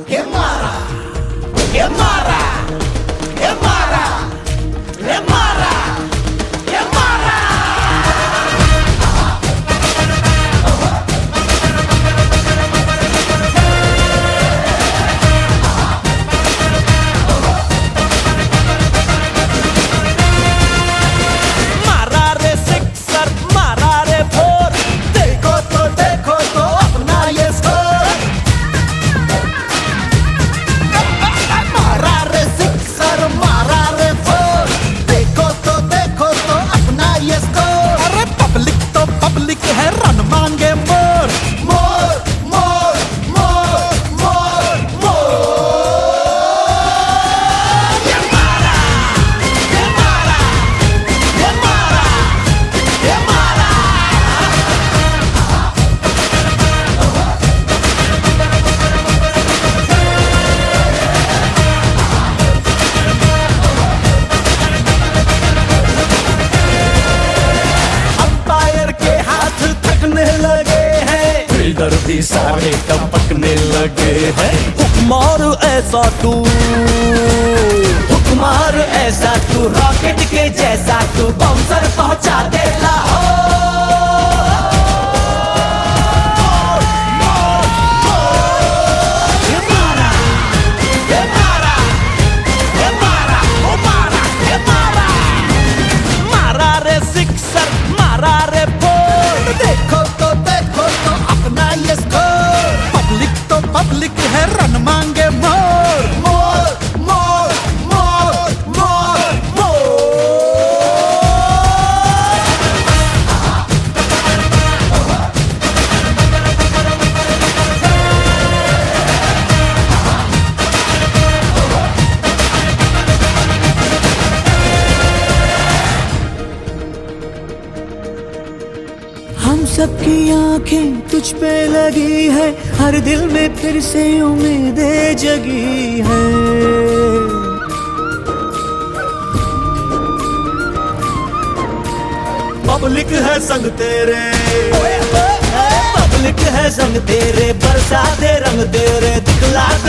que mara, que mara, que mara, que mara, que mara. मारा रे sixer, मारा रे फोर, देखो तो अपना ये स्कोर। मारा रे सिक्सर, मारा रे फोर, देखो तो अपना ये स्कोर। अरे पब्लिक है, रन मांगे मोर, मोर मोर मोर मोर मोर। ये मारा, ये मारा, ये मारा, ये मारा। अंपायर के हाथ थकने लगे हैं, फील्डर भी सारे टपकने लगे हैं। हुक्मार ऐसा तू, हुक्मार ऐसा तू, रॉकेट के जैसा तू, बाउंसर पहुंचा दे लाहौर। ये मारा, ये मारा, ये मारा, ओ मारा, ये मारा। मारा रे सिक्सर, मारा रे फोर, देखो तो अपना ये स्कोर। पब्लिक है, रन मांगे मोर, मोर मोर मोर मोर मोर। हम सबकी आंखें तुझ पे लगी है, हर दिल में फिर से उम्मीदें जगी है। पब्लिक है संग तेरे, पब्लिक है संग तेरे, बरसा दे रंग तेरे, दिखला